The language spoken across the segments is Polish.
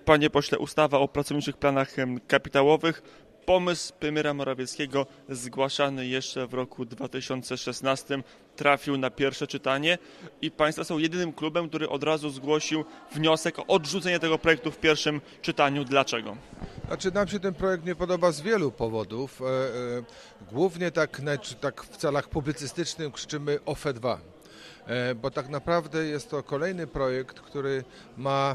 Panie pośle, ustawa o pracowniczych planach kapitałowych. Pomysł premiera Morawieckiego zgłaszany jeszcze w roku 2016 trafił na pierwsze czytanie i Państwo są jedynym klubem, który od razu zgłosił wniosek o odrzucenie tego projektu w pierwszym czytaniu. Dlaczego? Znaczy, nam się ten projekt nie podoba z wielu powodów. Głównie tak w celach publicystycznych krzyczymy OFE 2. Bo tak naprawdę jest to kolejny projekt, który ma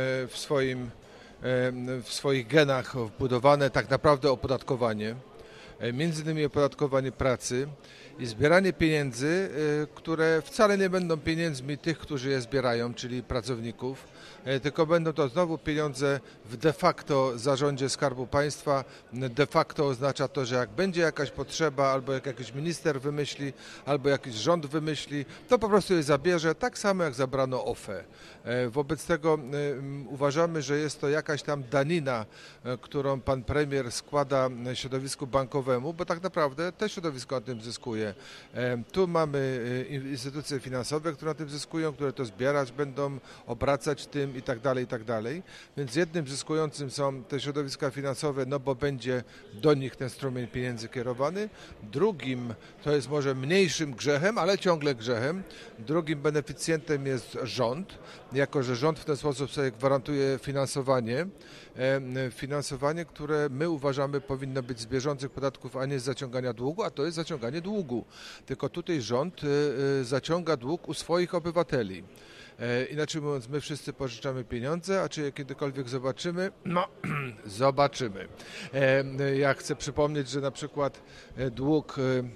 w swoich genach wbudowane tak naprawdę opodatkowanie, między innymi opodatkowanie pracy i zbieranie pieniędzy, które wcale nie będą pieniędzmi tych, którzy je zbierają, czyli pracowników, tylko będą to znowu pieniądze w de facto zarządzie Skarbu Państwa. De facto oznacza to, że jak będzie jakaś potrzeba, albo jak jakiś minister wymyśli, albo jakiś rząd wymyśli, to po prostu je zabierze, tak samo jak zabrano OFE. Wobec tego uważamy, że jest to jakaś tam danina, którą pan premier składa środowisku bankowemu, bo tak naprawdę też środowisko na tym zyskuje. Tu mamy instytucje finansowe, które na tym zyskują, które to zbierać będą, obracać tym i tak dalej. Więc jednym zyskującym są te środowiska finansowe, no bo będzie do nich ten strumień pieniędzy kierowany. Drugim, to jest może mniejszym grzechem, ale ciągle grzechem, drugim beneficjentem jest rząd, jako że rząd w ten sposób sobie gwarantuje finansowanie, które my uważamy powinno być z bieżących podatków, a nie z zaciągania długu, a to jest zaciąganie długu. Tylko tutaj rząd zaciąga dług u swoich obywateli. Inaczej mówiąc, my wszyscy pożyczamy pieniądze, a czy je kiedykolwiek zobaczymy? No, zobaczymy. Ja chcę przypomnieć, że na przykład dług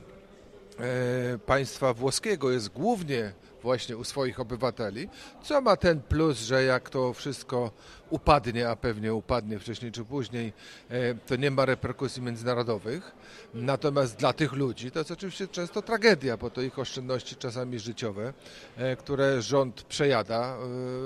państwa włoskiego jest głównie właśnie u swoich obywateli, co ma ten plus, że jak to wszystko upadnie, a pewnie upadnie wcześniej czy później, to nie ma reperkusji międzynarodowych. Natomiast dla tych ludzi to jest oczywiście często tragedia, bo to ich oszczędności czasami życiowe, które rząd przejada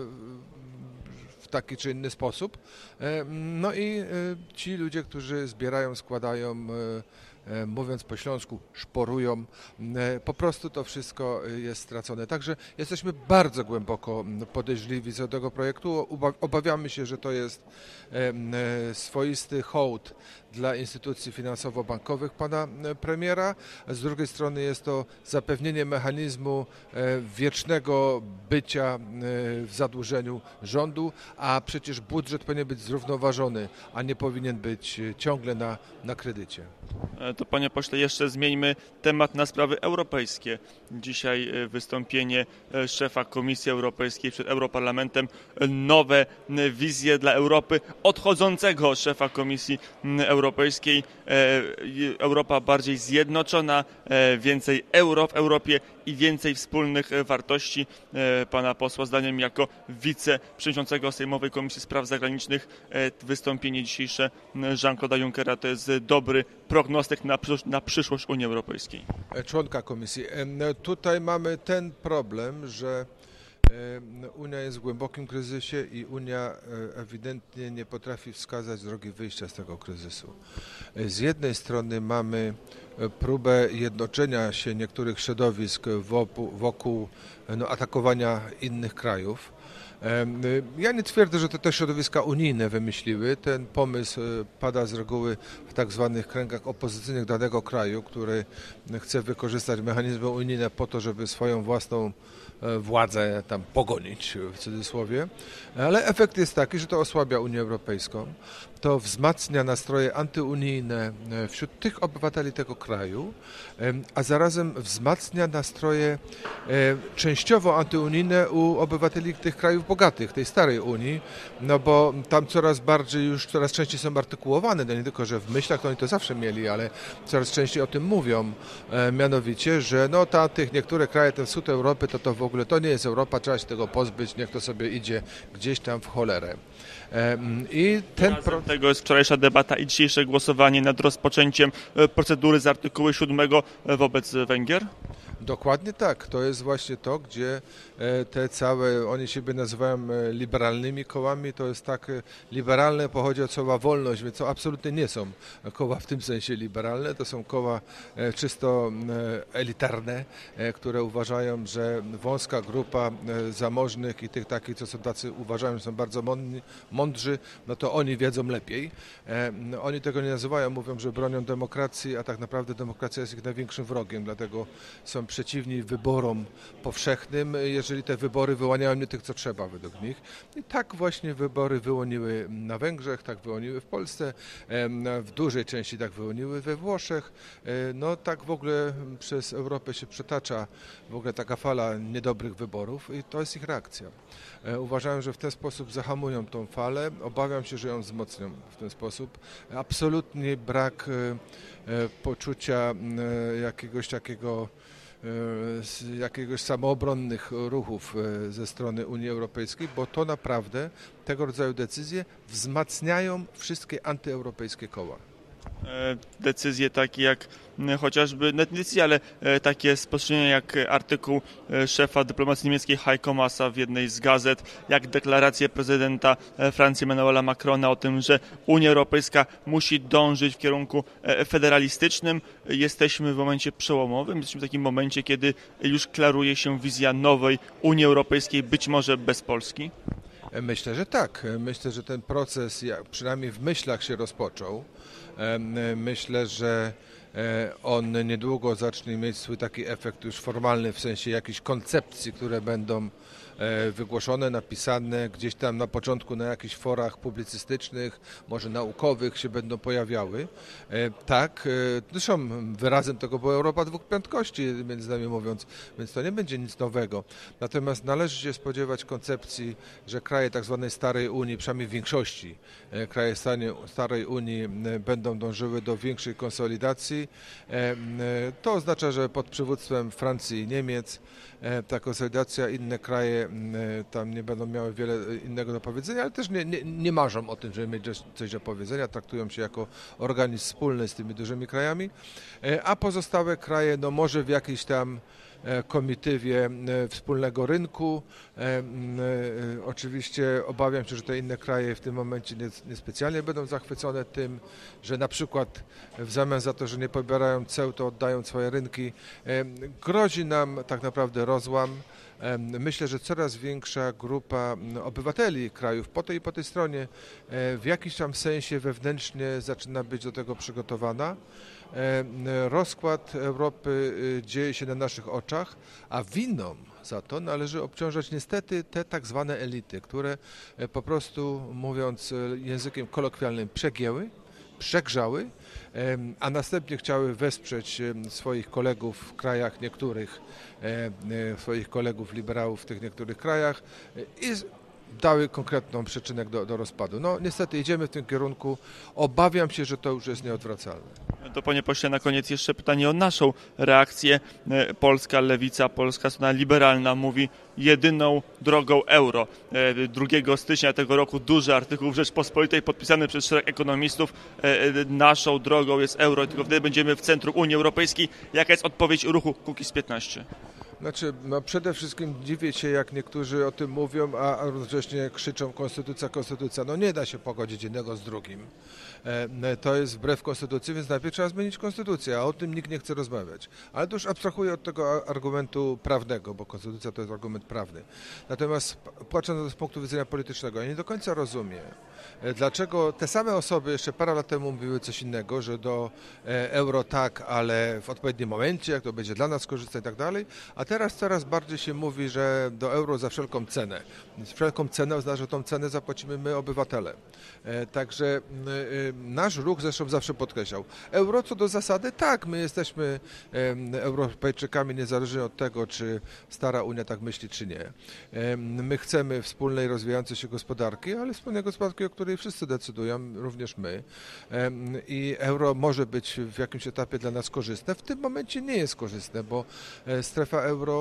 w taki czy inny sposób. No i ci ludzie, którzy zbierają, składają, mówiąc po śląsku, szporują, po prostu to wszystko jest stracone. Także jesteśmy bardzo głęboko podejrzliwi co do tego projektu. Obawiamy się, że to jest swoisty hołd dla instytucji finansowo-bankowych pana premiera. Z drugiej strony jest to zapewnienie mechanizmu wiecznego bycia w zadłużeniu rządu, a przecież budżet powinien być zrównoważony, a nie powinien być ciągle na kredycie. To panie pośle, jeszcze zmieńmy temat na sprawy europejskie. Dzisiaj wystąpienie szefa Komisji Europejskiej przed Europarlamentem, nowe wizje dla Europy, odchodzącego szefa Komisji Europejskiej. Europa bardziej zjednoczona, więcej euro w Europie i więcej wspólnych wartości. Pana posła zdaniem jako wiceprzewodniczącego Sejmowej Komisji Spraw Zagranicznych wystąpienie dzisiejsze Jean-Claude'a Junckera to jest dobry prognostyk na przyszłość Unii Europejskiej. Członka Komisji. Tutaj mamy ten problem, że Unia jest w głębokim kryzysie i Unia ewidentnie nie potrafi wskazać drogi wyjścia z tego kryzysu. Z jednej strony mamy próbę jednoczenia się niektórych środowisk wokół atakowania innych krajów. Ja nie twierdzę, że to te środowiska unijne wymyśliły. Ten pomysł pada z reguły w tak zwanych kręgach opozycyjnych danego kraju, który chce wykorzystać mechanizmy unijne po to, żeby swoją własną władzę tam pogonić, w cudzysłowie. Ale efekt jest taki, że to osłabia Unię Europejską. To wzmacnia nastroje antyunijne wśród tych obywateli tego kraju, a zarazem wzmacnia nastroje częściowo antyunijne u obywateli tych krajów bogatych, tej starej Unii, no bo tam coraz częściej są artykułowane, no nie tylko, że w myślach to oni to zawsze mieli, ale coraz częściej o tym mówią, mianowicie, że niektóre kraje, ten wschód Europy, to w ogóle to nie jest Europa, trzeba się tego pozbyć, niech to sobie idzie gdzieś tam w cholerę. I tego jest wczorajsza debata i dzisiejsze głosowanie nad rozpoczęciem procedury z artykułu 7 wobec Węgier? Dokładnie tak. To jest właśnie to, gdzie te całe, oni siebie nazywają liberalnymi kołami, to jest tak liberalne, pochodzi od słowa wolność, więc to absolutnie nie są koła w tym sensie liberalne, to są koła czysto elitarne, które uważają, że wąska grupa zamożnych i tych takich, co są tacy, uważają, że są bardzo mądrzy, no to oni wiedzą lepiej. Oni tego nie nazywają, mówią, że bronią demokracji, a tak naprawdę demokracja jest ich największym wrogiem, dlatego są przeciwni wyborom powszechnym, jeżeli te wybory wyłaniają nie tych, co trzeba według nich. I tak właśnie wybory wyłoniły na Węgrzech, tak wyłoniły w Polsce, w dużej części tak wyłoniły we Włoszech. No tak w ogóle przez Europę się przetacza w ogóle taka fala niedobrych wyborów i to jest ich reakcja. Uważają, że w ten sposób zahamują tą falę, obawiam się, że ją wzmocnią w ten sposób. Absolutnie brak poczucia jakiegoś samoobronnych ruchów ze strony Unii Europejskiej, bo to naprawdę tego rodzaju decyzje wzmacniają wszystkie antyeuropejskie koła. Decyzje takie jak chociażby, nie decyzje, ale takie spostrzeżenia jak artykuł szefa dyplomacji niemieckiej Heiko Maasa w jednej z gazet, jak deklarację prezydenta Francji Emmanuela Macrona o tym, że Unia Europejska musi dążyć w kierunku federalistycznym. Jesteśmy w momencie przełomowym, jesteśmy w takim momencie, kiedy już klaruje się wizja nowej Unii Europejskiej, być może bez Polski. Myślę, że tak. Myślę, że ten proces przynajmniej w myślach się rozpoczął. Myślę, że on niedługo zacznie mieć swój taki efekt już formalny, w sensie jakichś koncepcji, które będą wygłoszone, napisane gdzieś tam na początku na jakichś forach publicystycznych, może naukowych się będą pojawiały. Tak, zresztą wyrazem tego była Europa dwóch prędkości, między nami mówiąc, więc to nie będzie nic nowego. Natomiast należy się spodziewać koncepcji, że kraje tak zwanej Starej Unii, przynajmniej w większości kraje Starej Unii będą dążyły do większej konsolidacji. To oznacza, że pod przywództwem Francji i Niemiec ta konsolidacja, inne kraje tam nie będą miały wiele innego do powiedzenia, ale też nie marzą o tym, żeby mieć coś do powiedzenia, traktują się jako organizm wspólny z tymi dużymi krajami, a pozostałe kraje no może w jakiejś tam komitywie wspólnego rynku. Oczywiście obawiam się, że te inne kraje w tym momencie niespecjalnie będą zachwycone tym, że na przykład w zamian za to, że nie pobierają ceł, to oddają swoje rynki. Grozi nam tak naprawdę rozłam. Myślę, że coraz większa grupa obywateli krajów po tej i po tej stronie w jakiś tam sensie wewnętrznie zaczyna być do tego przygotowana. Rozkład Europy dzieje się na naszych oczach, a winą za to należy obciążać niestety te tak zwane elity, które po prostu, mówiąc językiem kolokwialnym, przegięły, przegrzały, a następnie chciały wesprzeć swoich kolegów w krajach niektórych, swoich kolegów liberałów w tych niektórych krajach i dały konkretną przyczynę do rozpadu. No niestety idziemy w tym kierunku. Obawiam się, że to już jest nieodwracalne. To panie pośle, na koniec jeszcze pytanie o naszą reakcję. Polska lewica, polska strona liberalna mówi jedyną drogą euro. 2 stycznia tego roku duży artykuł w Rzeczpospolitej podpisany przez szereg ekonomistów. Naszą drogą jest euro i tylko wtedy będziemy w centrum Unii Europejskiej. Jaka jest odpowiedź ruchu Kukiz 15? Znaczy, no przede wszystkim dziwię się, jak niektórzy o tym mówią, a równocześnie krzyczą konstytucja, konstytucja. No nie da się pogodzić jednego z drugim. To jest wbrew konstytucji, więc najpierw trzeba zmienić konstytucję, a o tym nikt nie chce rozmawiać. Ale to już abstrahuję od tego argumentu prawnego, bo konstytucja to jest argument prawny. Natomiast patrząc na to z punktu widzenia politycznego, ja nie do końca rozumiem, dlaczego te same osoby jeszcze parę lat temu mówiły coś innego, że do euro tak, ale w odpowiednim momencie, jak to będzie dla nas korzystne i tak dalej, a teraz coraz bardziej się mówi, że do euro za wszelką cenę. Wszelką cenę oznacza, że tą cenę zapłacimy my, obywatele. Także nasz ruch zresztą zawsze podkreślał. Euro co do zasady, tak, my jesteśmy Europejczykami niezależnie od tego, czy stara Unia tak myśli, czy nie. My chcemy wspólnej, rozwijającej się gospodarki, ale wspólnej gospodarki, o której wszyscy decydują, również my. I euro może być w jakimś etapie dla nas korzystne. W tym momencie nie jest korzystne, bo strefa euro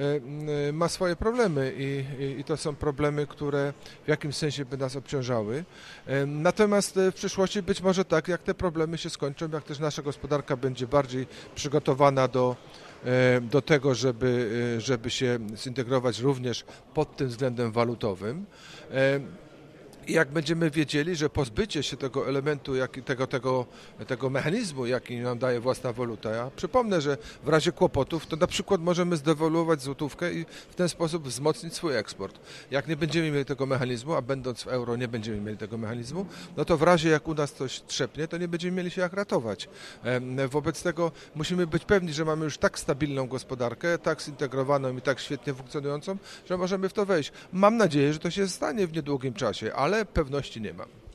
ma swoje problemy i to są problemy, które w jakimś sensie by nas obciążały. Natomiast w przyszłości być może tak, jak te problemy się skończą, jak też nasza gospodarka będzie bardziej przygotowana do do tego, żeby się zintegrować również pod tym względem walutowym. I jak będziemy wiedzieli, że pozbycie się tego elementu, tego mechanizmu, jaki nam daje własna waluta, ja przypomnę, że w razie kłopotów to na przykład możemy zdewaluować złotówkę i w ten sposób wzmocnić swój eksport. Jak nie będziemy mieli tego mechanizmu, a będąc w euro nie będziemy mieli tego mechanizmu, no to w razie jak u nas coś trzepnie, to nie będziemy mieli się jak ratować. Wobec tego musimy być pewni, że mamy już tak stabilną gospodarkę, tak zintegrowaną i tak świetnie funkcjonującą, że możemy w to wejść. Mam nadzieję, że to się stanie w niedługim czasie, ale pewności nie mam.